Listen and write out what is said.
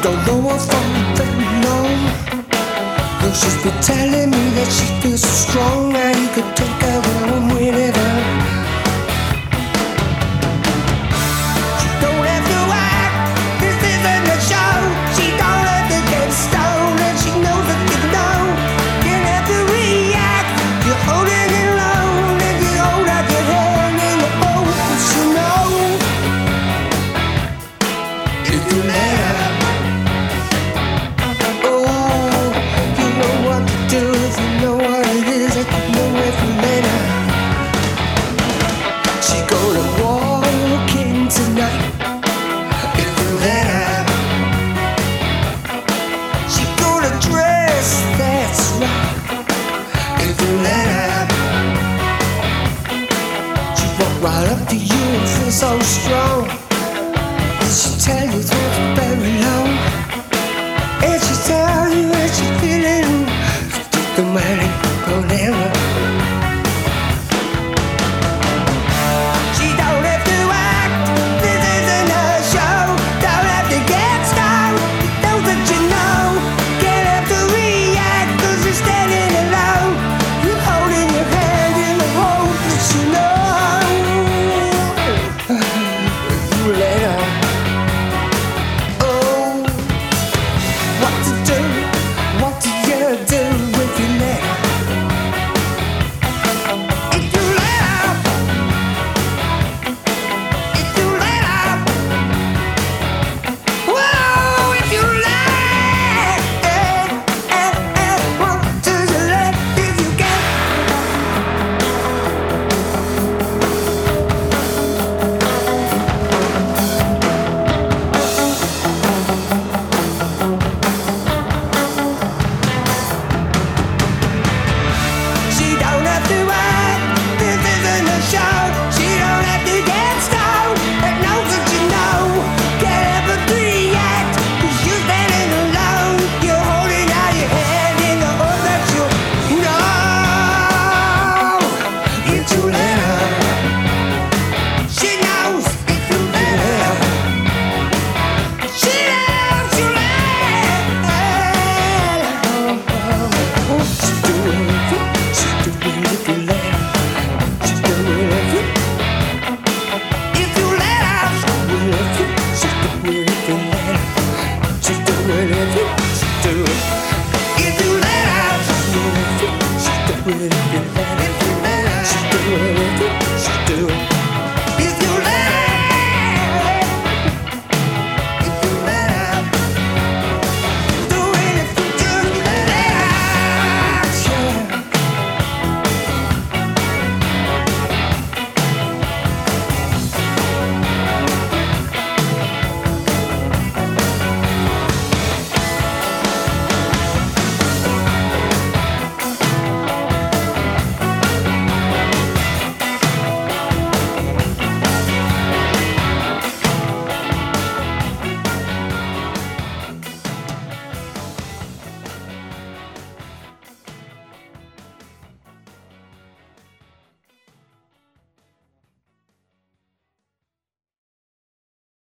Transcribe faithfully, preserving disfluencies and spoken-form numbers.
Don't know her from very long. Though she's been telling me that she feels so strong. Now you could take her home whenever. She don't have to act, this isn't a show. She don't have to get stoned, and she knows that you know. You have to react, you're holding it low, and you hold out your hand in the boat. But you know, if you let her, right up to you and feel so strong. And she'll tell you through very long. And she'll tell you that she's feeling the money forever. She don't have to act, this isn't a show. Don't have to get stoned, know that you know. Can't have to react, cause you're standing alone. You're holding your hand in the hope that you know. Later.